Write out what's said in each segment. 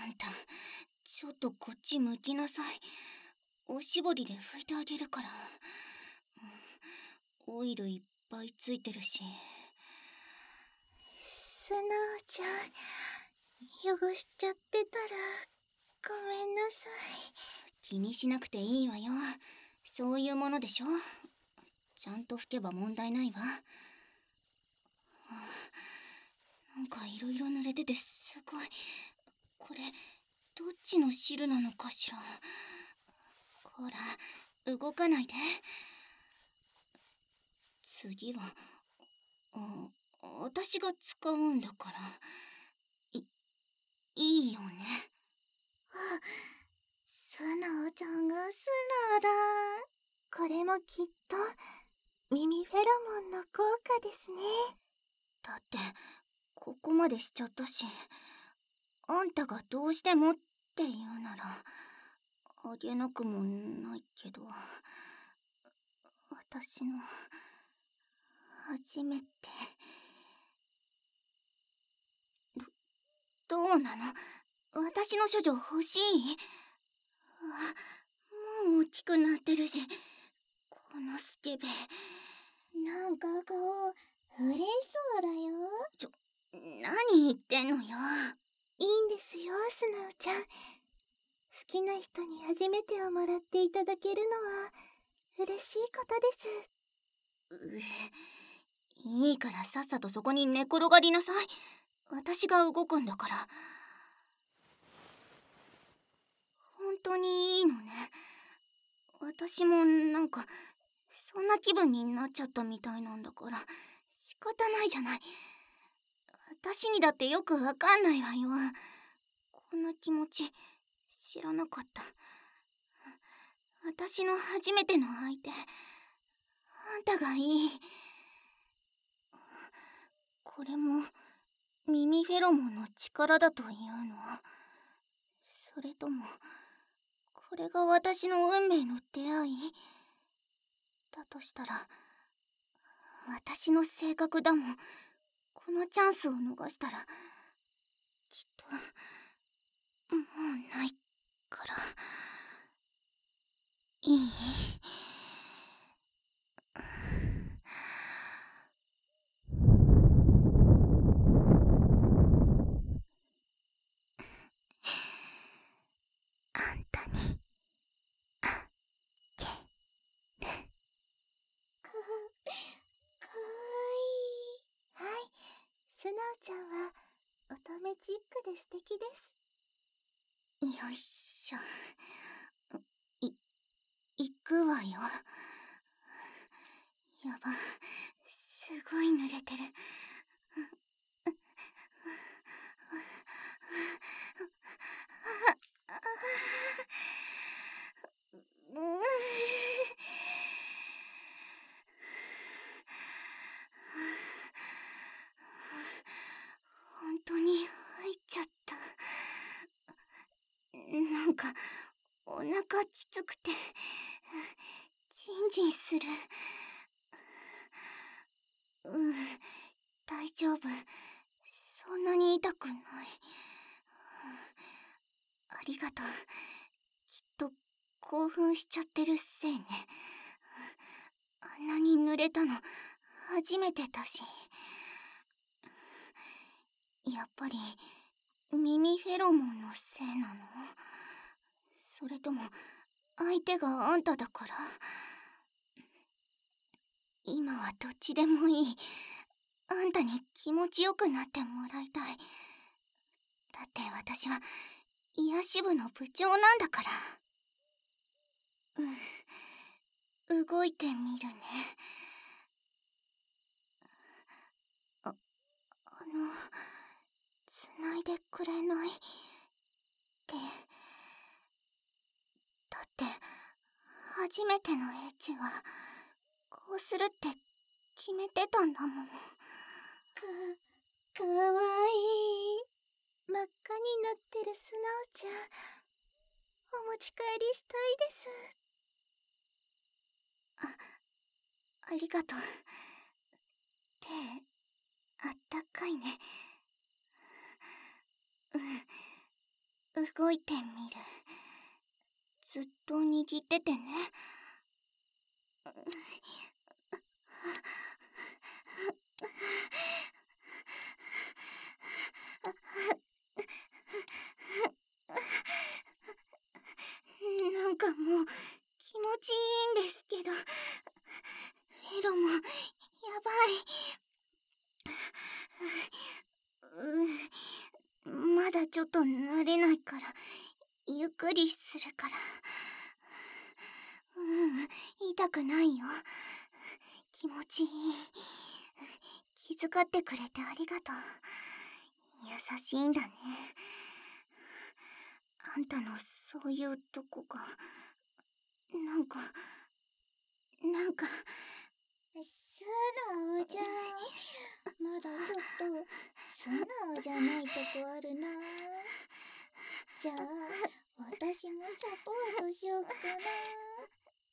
あんた、ちょっとこっち向きなさい。おしぼりで拭いてあげるから。オイルいっぱいついてるし。 スノーちゃん、汚しちゃってたらごめんなさい。 気にしなくていいわよ。そういうものでしょ。ちゃんと拭けば問題ないわ。なんかいろいろ濡れててすごい。これ、どっちの汁なのかしら。ほら、動かないで。次は、私が使うんだから。いいよね。 あ、スノーちゃんがスノーだ。これもきっと耳フェロモンの効果ですね。 だって、ここまでしちゃったし、あんたがどうしてもって言うなら、あげなくもないけど、私の、初めて、どうなの？私の処女欲しい？もう大きくなってるし、このスケベ。 なんかこう、嬉しそうだよ。 何言ってんのよ。 いいんですよ、スノーちゃん。好きな人に初めてをもらっていただけるのは嬉しいことです。 いいからさっさとそこに寝転がりなさい。私が動くんだから。本当にいいのね。私もなんかそんな気分になっちゃったみたいなんだから仕方ないじゃない。私にだってよくわかんないわよ。こんな気持ち知らなかった。私の初めての相手、あんたがいい。これも耳フェロモンの力だというの？それともこれが私の運命の出会いだとしたら、私の性格だもん。このチャンスを逃したらきっともうないから。いい？あんたにあげる。 かわいい。はい、スノーちゃんは乙女チックで素敵です。 よいしょ。行くわよ。やば、すごい濡れてる。本当に入っちゃった。なんかお腹きつくてジンジンする。大丈夫。そんなに痛くない。ありがとう。きっと興奮しちゃってるせいね。あんなに濡れたの初めてだし。やっぱり耳フェロモンのせいなの？それとも相手があんただから？今はどっちでもいい。あんたに気持ちよくなってもらいたい。だって私は癒し部の部長なんだから。動いてみるね。あ繋いでくれないって。だって初めてのエッチはこうするって決めてたんだもん。 かわいい。真っ赤になってるスノーちゃん、お持ち帰りしたいです。 ありがとう。手あったかいね。 動いてみる。ずっと握っててね。なんかもう気持ちいいんですけど、フェロモンやばい。まだちょっと慣れないから、ゆっくりするから。痛くないよ。気持ちいい。気遣ってくれてありがとう。優しいんだね。あんたのそういうとこが、なんか素直じゃん。まだちょっと素直じゃないとこあるな。じゃあ私もサポートしよっかな。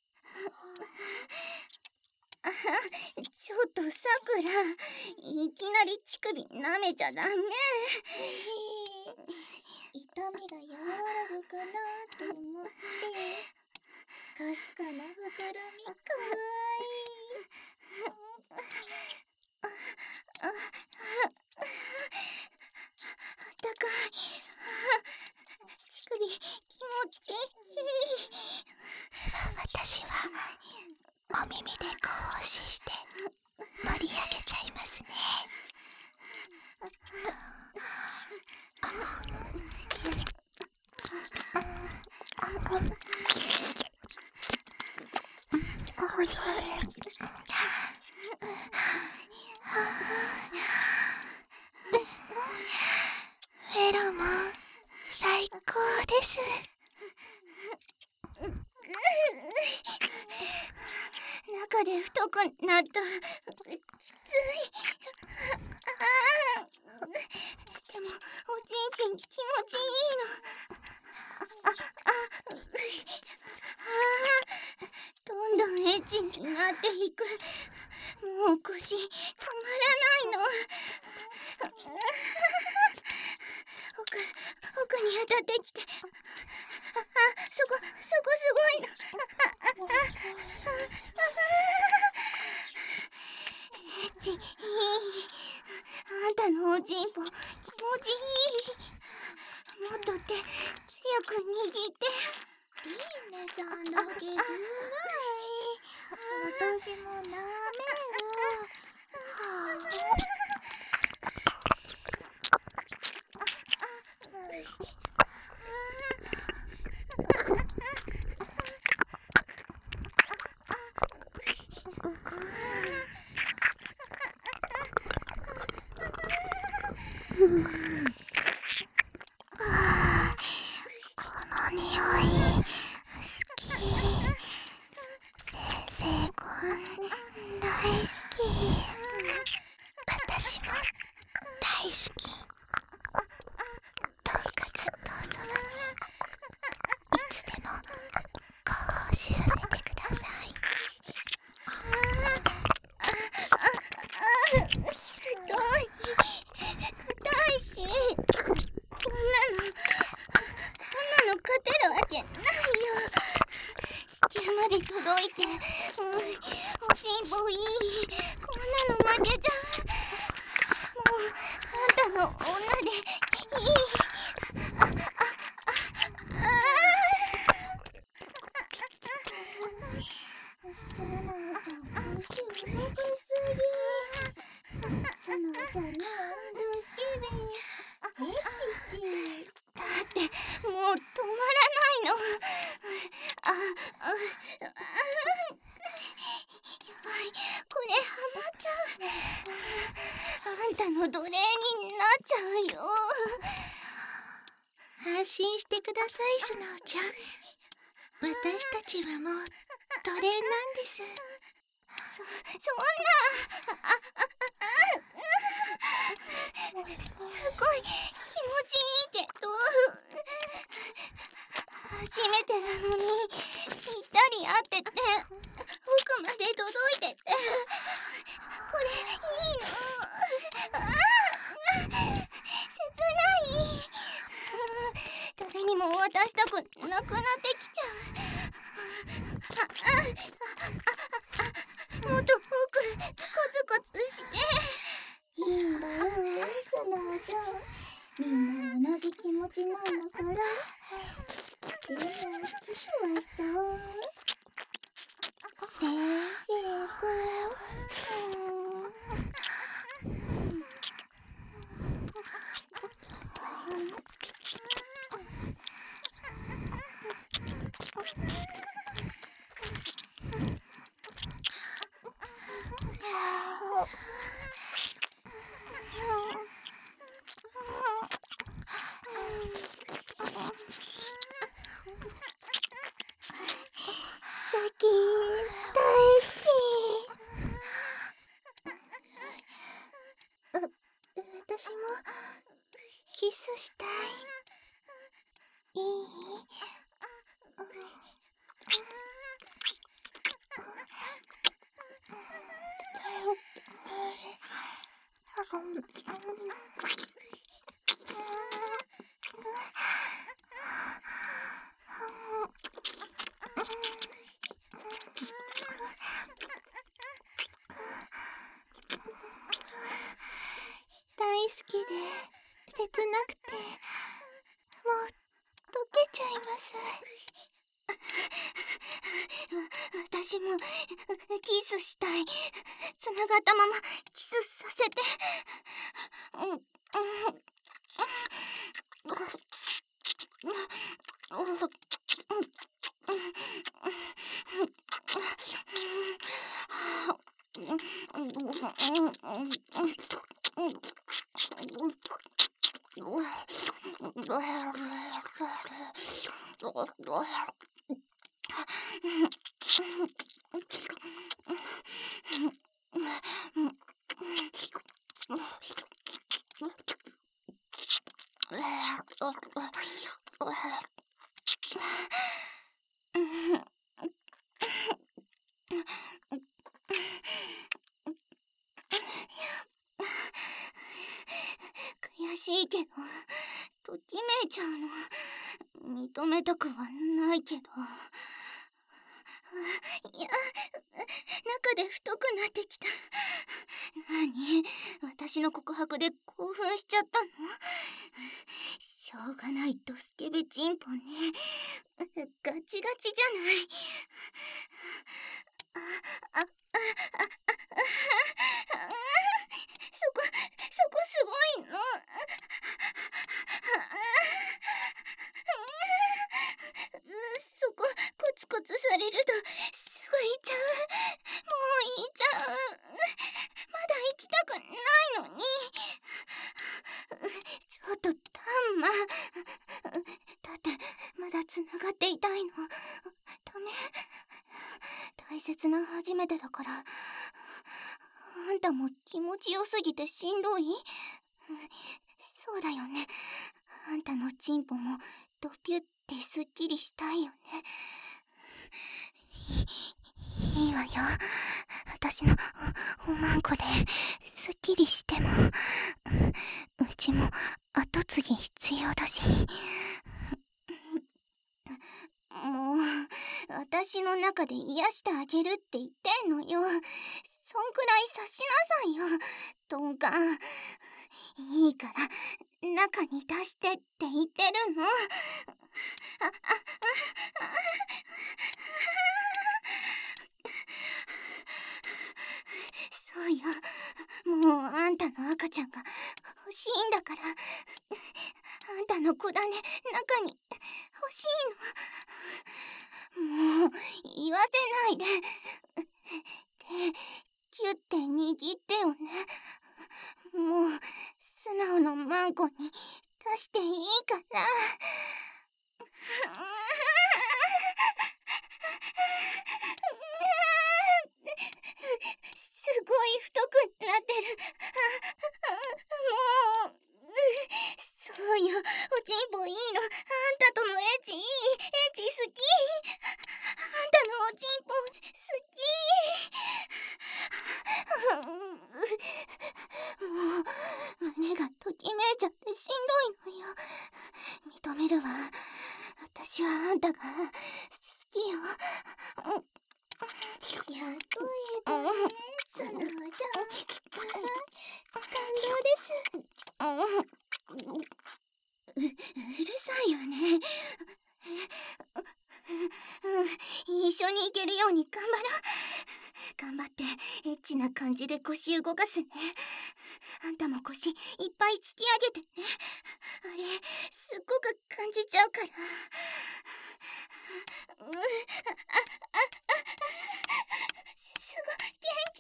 ちょっとさくら、いきなり乳首舐めちゃダメ。 痛みが和らぐかなと思って。かすかな膨らみかわいい。 高い。乳首気持ちいい。 私はお耳でこうして盛り上げちゃいますね。フェロモン最高です。 中で太くなった。きつい。でもおちんちん気持ちいいの。どんどんエッチになっていく。もう腰止まらないの。奥に当たってきて。そこすごいの。エッチいい。あんたのおちんぽ気持ちいい。もっと手強く握って。 いいねちゃんだけずるい。私も舐める。この匂い好き。先生こん大好き。私も大好き。どうかずっとおそばにいつでもこうしさせてください。 硬いし、こんなの勝てるわけないよ。子宮まで届いて、おしんぽいい。こんなの負けちゃう。もうあんたの女でいい。 素直ちゃん腰動かすぎ。素直ちゃんの運動スケベ。 だってもう止まらないの。やばい、これハマっちゃう。あんたの奴隷になっちゃうよ。 安心してください素直ちゃん。私たちはもう奴隷なんです。 そんな。すごい気持ちいいけど、初めてなのにぴったり合ってて、奥まで届いてて、これいいの。切ない。誰私もキスしたい。いい？大好きで切なくてもう溶けちゃいます。 私もキスしたい。つながったままキスさせて。悔しいけど、ときめいちゃうの。認めたくはないけど。いや、中で太くなってきた。何？私の告白で興奮しちゃったの？しょうがないとスケベチンポね。ガチガチじゃない。そこすごいの。そこコツコツされるとすぐいっちゃう。もういいちゃう。まだ行きたくないのに。ちょっとタンマ。だってまだつながっていたいの。ダメ。大切な初めてだから。あんたも気持ちよすぎてしんどい？そうだよね。あんたのチンポもドピュってすっきりしたいよね。 いいわよ。私のおまんこですっきりしても、うちも後継ぎ必要だし。 もう私の中で癒してあげるって言ってんのよ。そんくらい察しなさいよ、トンカン。いいから中に出してって言ってるの。そうよ。もうあんたの赤ちゃんが欲しいんだから。あんたの子種中に欲しいの。もう言わせないで。キュッて握ってよね。もう素直のマンコに出していいから。すごい太くなってる。もうそうよ、おちんぽいいの。あんたとのエッチいい。エッチ好き。あんたのおちんぽ好き。もう胸がときめいちゃってしんどいのよ。認めるわ。私はあんたが好きよ。 やっと言えたね、そのお嬢。感動です。 うるさいよね。一緒に行けるように頑張ろう。頑張ってエッチな感じで腰動かすね。あんたも腰いっぱい突き上げてね。あれすっごく感じちゃうから。すごい元気。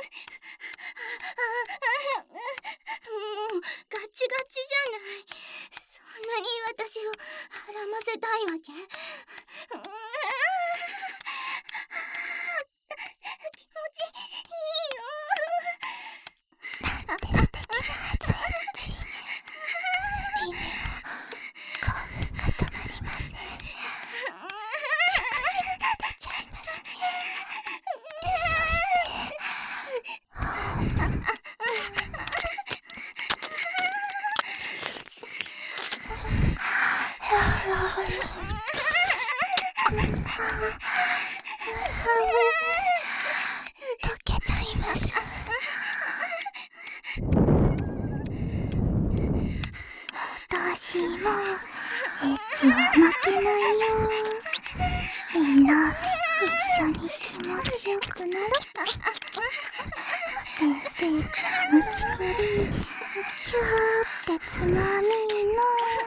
もうガチガチじゃない。そんなに私をはらませたいわけ？気持ちいいの。 なんて素敵な初エッチ。 つい持ちこりキューってつまみの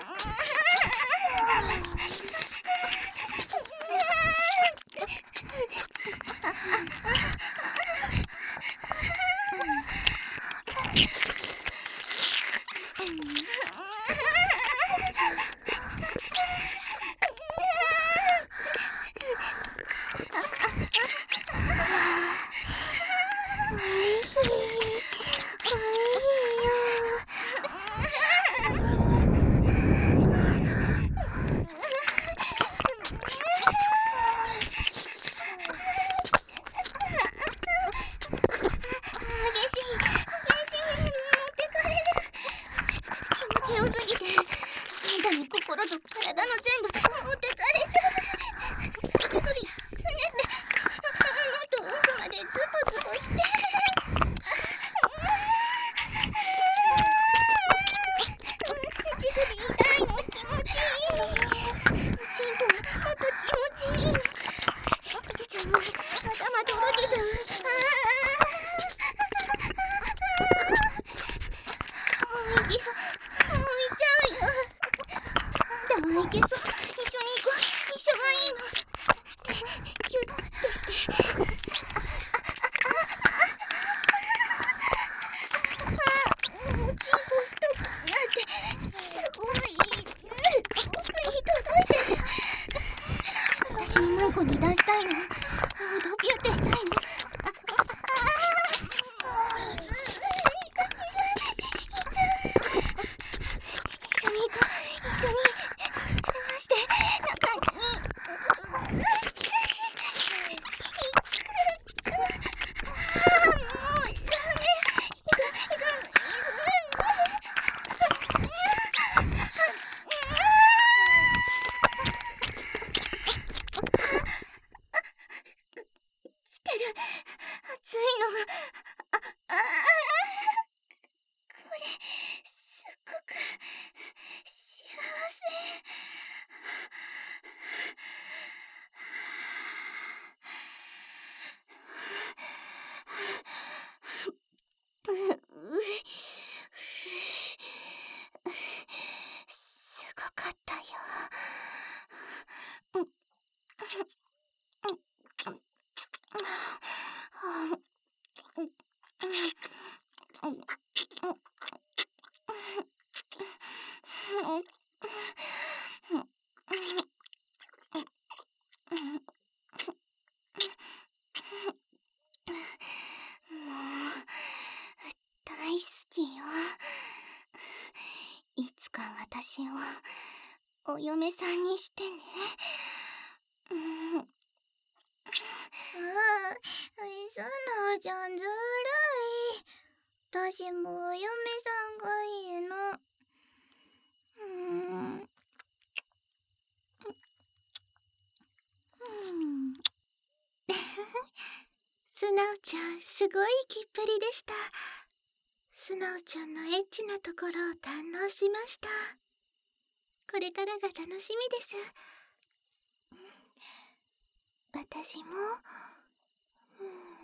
心と体の全部持ってかれちゃう。手首すねってもっと奥までズボズボして。手首痛いの気持ちいい。チンコもっと気持ちいいの。おじちゃんも頭とろけちゃう。もういけそう。もういっちゃうよ。でもいけそう。一緒に行こう。一緒がいいの。キュッてして。もうチンコ太くなってすごい奥に届いてる。私のマンコに出したいの。ドビュってしたいの。一緒に行こう。一緒に流して中にもうダメ。来てる。熱いのがこれすっごく幸せ。すごかったよ。大好きよ。いつか私をお嫁さんにしてね。そなちゃんずるい。私もお嫁さんがいいの。 素直ちゃんすごいきっぷりでした。素直ちゃんのエッチなところを堪能しました。これからが楽しみです。私も